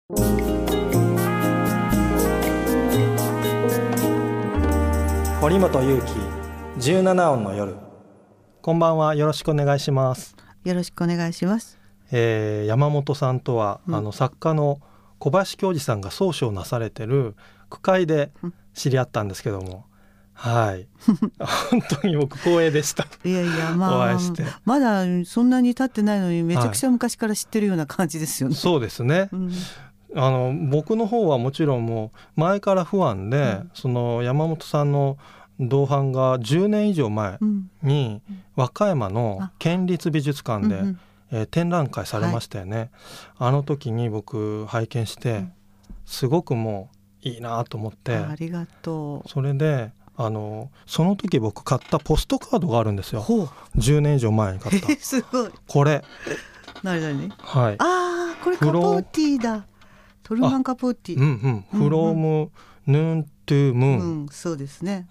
堀本裕樹17音の夜。こんばんは、よろしくお願いします。 よろしくお願いします。 山本さんとは、作家の小林恭二さんが総書をなされてる句会で知り合ったんですけども、はい本当に僕光栄でした。 いやいや、 お会いしてまだそんなに経ってないのにめちゃくちゃ昔から知ってるような感じですよね。 そうですね、僕の方はもちろんもう前からファンで、その山本さんの同伴が10年以上前に和歌山の県立美術館で、展覧会されましたよね、あの時に僕拝見して、すごくもういいなと思って、 ありがとう。 それでその時僕買ったポストカードがあるんですよ。10年以上前に買ったすごい。 これ何、 はい、 これカポーティーだ。トルマンカポーティー、 from noon to moon、 そうですね、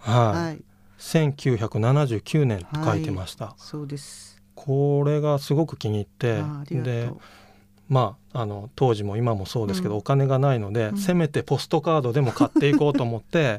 1979年って書いてました、 そうです。 これがすごく気に入って、で当時も今もそうですけど、お金がないので、せめてポストカードでも買っていこうと思って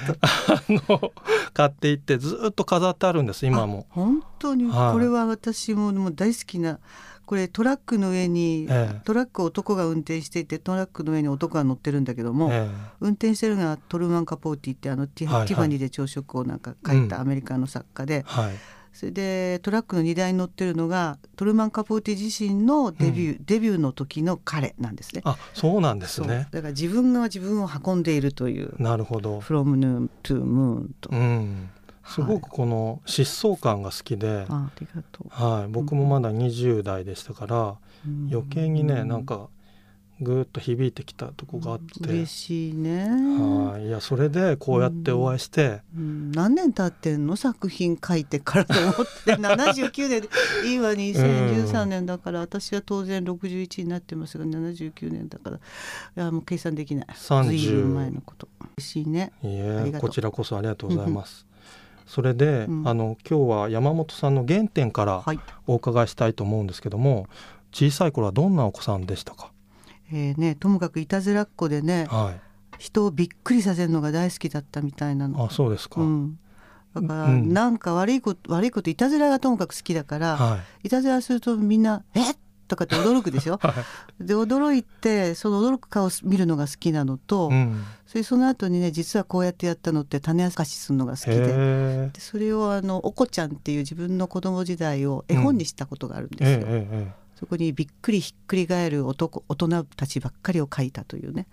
買っていってずっと飾ってあるんです、今も。 本当に、これは私も大好きな、これトラックの上に、トラックを男が運転していて、トラックの上に男が乗ってるんだけども、運転してるのがトルマン・カポーティってティファニーで朝食をなんか書いたアメリカの作家で、それでトラックの荷台に乗ってるのがトルマン・カポーティ自身のデビューの時の彼なんですね。 そうなんですね。 だから自分が自分を運んでいるという。 なるほど。 From noon to moon と、 すごくこの疾走感が好きで、 ありがとう。 僕もまだ20代でしたから、余計にね、なんかぐーっと響いてきたとこがあって、 嬉しいね。 いや、それでこうやってお会いして、 何年経ってんの、作品書いてからと思って79年でいいわ、2013年だから、私は当然61になってますが79年だから、いやもう計算できない。30前のこと。嬉しいね。 こちらこそありがとうございます。それで、今日は山本さんの原点からお伺いしたいと思うんですけども、小さい頃はどんなお子さんでしたか？ ともかくいたずらっ子でね、人をびっくりさせるのが大好きだったみたいなの。 そうですか。 だから、なんか悪いこといたずらがともかく好きだから、いたずらするとみんなとかって驚くでしょ、で驚いて、その驚く顔を見るのが好きなのと、その後にね、実はこうやってやったのって種明かしするのが好きで、それをおこちゃんっていう自分の子供時代を絵本にしたことがあるんですよ。そこにびっくりひっくり返る大人たちばっかりを描いたというね。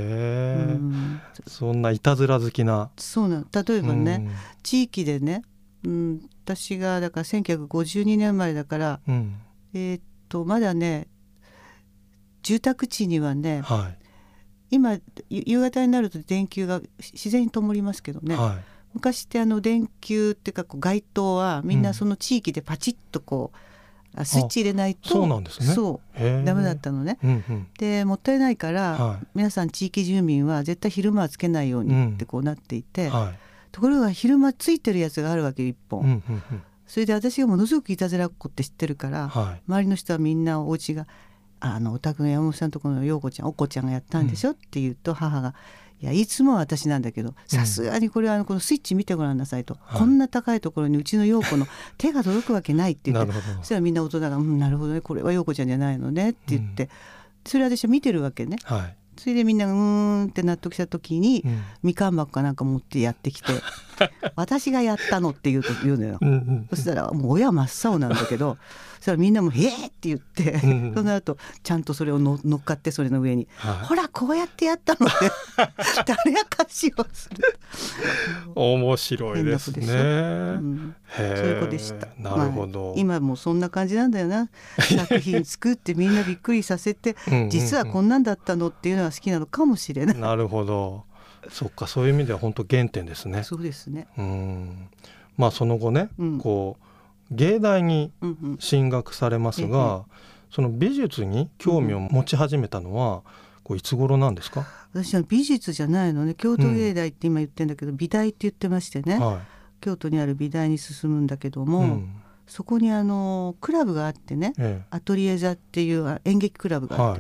そんないたずら好きな。 そうなの。例えばね、地域でね、私がだから1952年生まれだから、まだね、住宅地にはね、今夕方になると電球が自然に灯りますけどね、昔って電球っていうか街灯はみんなその地域でパチッとこう、スイッチ入れないと、 そうなんですね。 ダメだったのね。でもったいないから、皆さん地域住民は絶対昼間はつけないようにってこうなっていて、ところが昼間ついてるやつがあるわけ、一本。それで私がものすごくいたずらっ子って知ってるから、周りの人はみんなお家がお宅の山本さんのところの陽子ちゃん、おこちゃんがやったんでしょって言うと、母がいや、いつもは私なんだけど、さすがにこれはこのスイッチ見てごらんなさいと、こんな高いところにうちの陽子の手が届くわけないって言ってそしたらみんな大人がなるほどね、これは陽子ちゃんじゃないのねって言って、それ私は見てるわけね。それでみんなって納得した時に、みかん箱かなんか持ってやってきて私がやったのって言うのよ。そしたらもう親真っ青なんだけど、そしたらみんなもへーって言ってその後ちゃんとそれを乗っかって、それの上に、ほらこうやってやったのって誰がかしをする面白いですね。そういう子でした。 なるほど。 今もそんな感じなんだよな。作品作ってみんなびっくりさせて実はこんなんだったのっていうのは好きなのかもしれない。 なるほど。そっか、そういう意味では本当原点ですね。 そうですね。 その後ね、こう芸大に進学されますが、その美術に興味を持ち始めたのは、いつ頃なんですか？ 私は美術じゃないのね。京都芸大って今言ってるんだけど、美大って言ってましてね、京都にある美大に進むんだけども、そこにクラブがあってね、アトリエ座っていう演劇クラブがあって、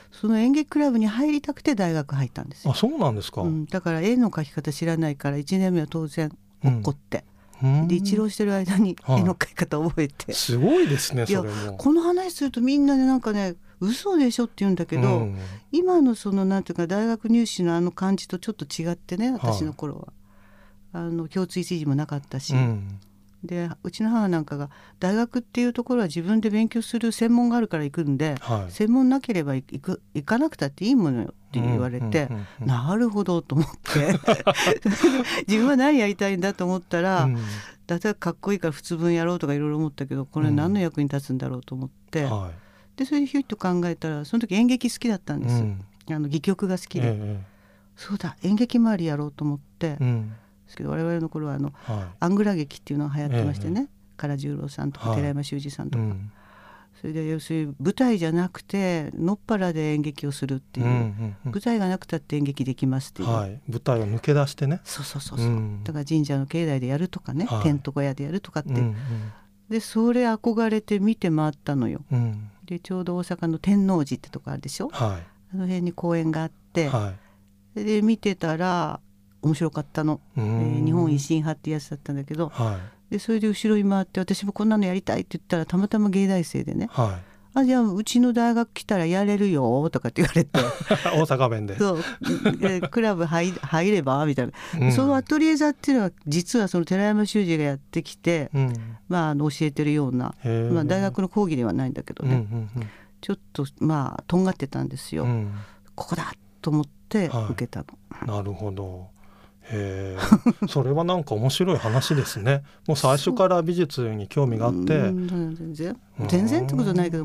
その演劇クラブに入りたくて大学入ったんですよ。 あ、そうなんですか。 だから絵の描き方知らないから1年目は当然落っこって、で一浪してる間に絵の描き方覚えて、 すごいですね。それもいやこの話するとみんなでなんかね嘘でしょって言うんだけど、今のそのなんていうか大学入試のあの感じとちょっと違ってね、私の頃は、共通一次もなかったし、でうちの母なんかが大学っていうところは自分で勉強する専門があるから行くんで、専門なければ行かなくたっていいものよって言われて、なるほどと思って自分は何やりたいんだと思ったら、例えばかっこいいから普通分やろうとかいろいろ思ったけど、これ何の役に立つんだろうと思って、でそれでヒュッと考えたらその時演劇好きだったんです、戯曲が好きで、そうだ演劇周りやろうと思って、ですけど我々の頃はアングラ劇っていうのが流行ってましてね、唐十郎さんとか寺山修司さんとか、それで要するに舞台じゃなくてのっぱらで演劇をするっていう、舞台がなくたって演劇できますっていう、 舞台を抜け出してね、 そうだから神社の境内でやるとかね、テント小屋でやるとかって、でそれ憧れて見て回ったのよ、でちょうど大阪の天王寺ってとこあるでしょ、あの辺に公園があって、で見てたら面白かったの、日本維新派ってやつだったんだけど、でそれで後ろに回って私もこんなのやりたいって言ったらたまたま芸大生でね、あじゃあうちの大学来たらやれるよとかって言われて大阪弁でそうクラブ入ればみたいな、そのアトリエ座っていうのは実はその寺山修司がやってきて、教えてるような、大学の講義ではないんだけどね、ちょっととんがってたんですよ、ここだと思って受けたの、 なるほど。それはなんか面白い話ですね。もう最初から美術に興味があって、 全然ってことないけど、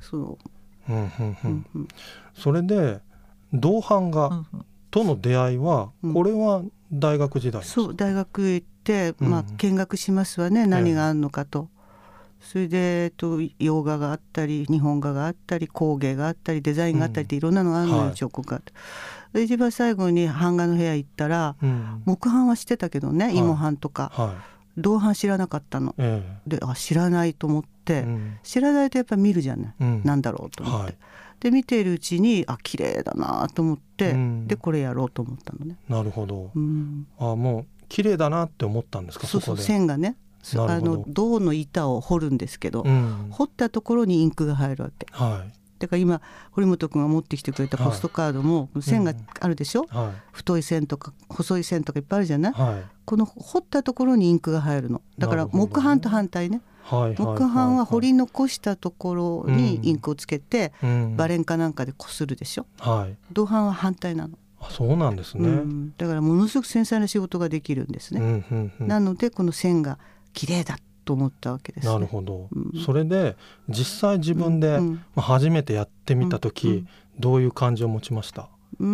それで銅版画との出会いは、これは大学時代ですか？ そう大学へ行って、見学しますわね、何があるのかと、それで洋画があったり日本画があったり工芸があったりデザインがあったりっていろんなのがあるのよ、彫刻があって。一番最後に版画の部屋行ったら、木版はしてたけどね、芋版とか、銅版知らなかったの、で知らないと思って、知らないとやっぱり見るじゃない、なんだろうと思って、で見ているうちに綺麗だなと思って、でこれやろうと思ったのね。 なるほど、もう綺麗だなって思ったんですか？ そう線がね、銅の板を彫るんですけど、彫ったところにインクが入るわけ、だから今堀本君が持ってきてくれたポストカードも線があるでしょ、太い線とか細い線とかいっぱいあるじゃない、この彫ったところにインクが入るのだから、木版と反対ね、木版は彫り残したところにインクをつけて、バレンかなんかでこするでしょ、銅版は反対なの。 そうなんですね、 だからものすごく繊細な仕事ができるんですね、なのでこの線が綺麗だと思ったわけですね。 なるほど、それで実際自分で初めてやってみた時、どういう感じを持ちました？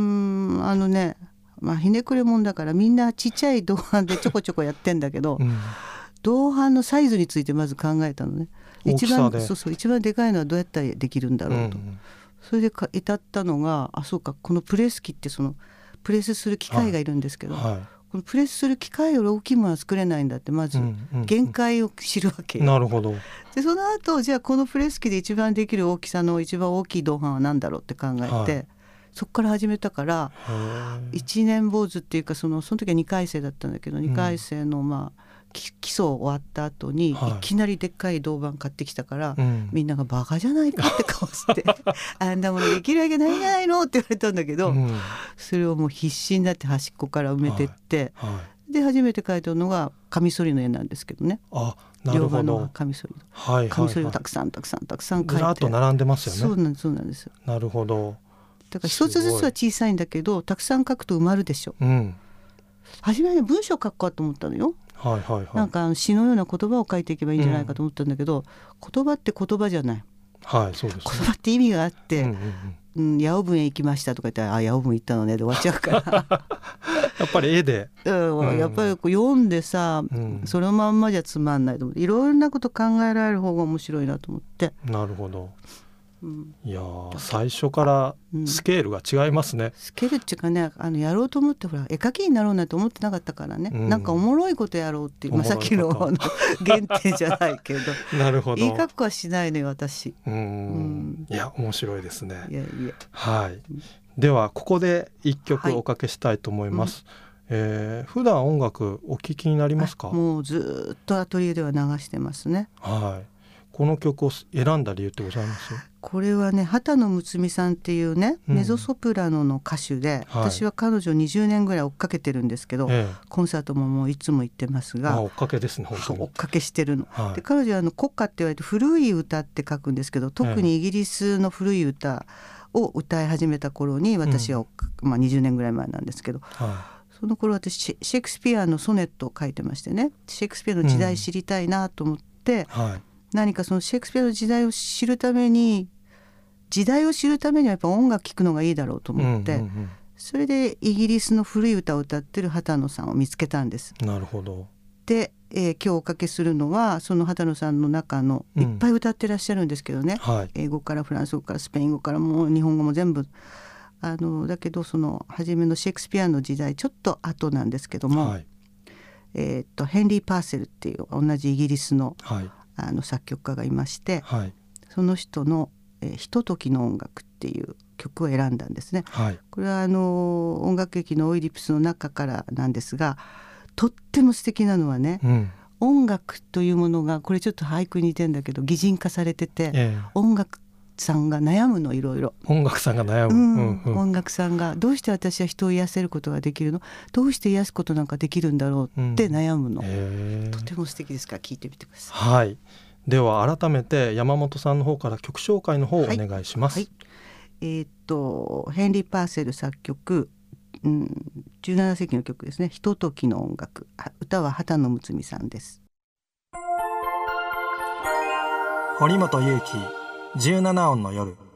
ひねくれもんだからみんなちっちゃい銅版でちょこちょこやってんだけど、銅版のサイズについてまず考えたのね。一番でかいのはどうやったらできるんだろうと、それで至ったのが、そうか、このプレス機ってそのプレスする機械がいるんですけど、このプレスする機械より大きいものは作れないんだって、まず限界を知るわけよ。 なるほど。 でその後じゃあこのプレス機で一番できる大きさの一番大きい銅版は何だろうって考えて、そこから始めたから、一年坊主っていうかその時は2回生だったんだけど、2回生の基礎終わった後にいきなりでっかい銅板買ってきたから、みんながバカじゃないかって顔してあんなものできるわけないんじゃないのって言われたんだけど、それをもう必死になって端っこから埋めてって、で初めて描いたのがカミソリの絵なんですけどね。 なるほど。 両方のカミソリ、カミソリをたくさん描いてずらっと並んでますよね。 そうなんです。 なるほど。 だから一つずつは小さいんだけどたくさん描くと埋まるでしょ。初めは文章書くかと思ったのよ。なんか詩のような言葉を書いていけばいいんじゃないかと思ったんだけど、言葉って言葉じゃない。 そうですね、 言葉って意味があって、八尾分へ行きましたとか言ったら八尾分行ったのねで終わっちゃうからやっぱり絵で、 やっぱり読んでさ、そのまんまじゃつまんないと思って、いろんなこと考えられる方が面白いなと思って。 なるほど。 いや最初からスケールが違いますね、 スケールっていうかね、やろうと思ってほら絵描きになろうなんて思ってなかったからね、なんかおもろいことやろうっていう、さっきの原点じゃないけどなるほど、 いい格好はしないのよ私。 いや面白いですね。 いやはい、ではここで一曲おかけしたいと思います、普段音楽お聴きになりますか？ もうずっとアトリエでは流してますね。 はい、この曲を選んだ理由ってございます？ これはね、畑野睦美さんっていうね、メゾソプラノの歌手で、私は彼女20年ぐらい追っかけてるんですけど、コンサートももういつも行ってますが、 追っかけですね、本当に追っかけしてるの、で彼女は国歌って言われて古い歌って書くんですけど、特にイギリスの古い歌を歌い始めた頃に私は、20年ぐらい前なんですけど、その頃私シェイクスピアのソネットを書いてましてね、シェイクスピアの時代知りたいなと思って、何かそのシェイクスピアの時代を知るためにはやっぱ音楽聴くのがいいだろうと思って、それでイギリスの古い歌を歌ってる畑野さんを見つけたんです。 なるほど。 で、今日おかけするのはその畑野さんの中のいっぱい歌ってらっしゃるんですけどね、英語からフランス語からスペイン語からもう日本語も全部だけどその初めのシェイクスピアの時代ちょっと後なんですけども、ヘンリー・パーセルっていう同じイギリスの、作曲家がいまして、その人のひとときの音楽っていう曲を選んだんですね、これは音楽劇のオイディプスの中からなんですが、とっても素敵なのはね、音楽というものがこれちょっと俳句に似てんだけど擬人化されてて、音楽さんが悩むの、いろいろ音楽さんが悩む、 音楽さんがどうして私は人を癒せることができるの、どうして癒すことなんかできるんだろうって悩むの、とても素敵ですから聴いてみてください。 では改めて山本さんの方から曲紹介の方をお願いします。 ヘンリー・パーセル作曲、17世紀の曲ですね、ひとときの音楽、歌は畑野睦美さんです。 堀本裕樹17音の夜。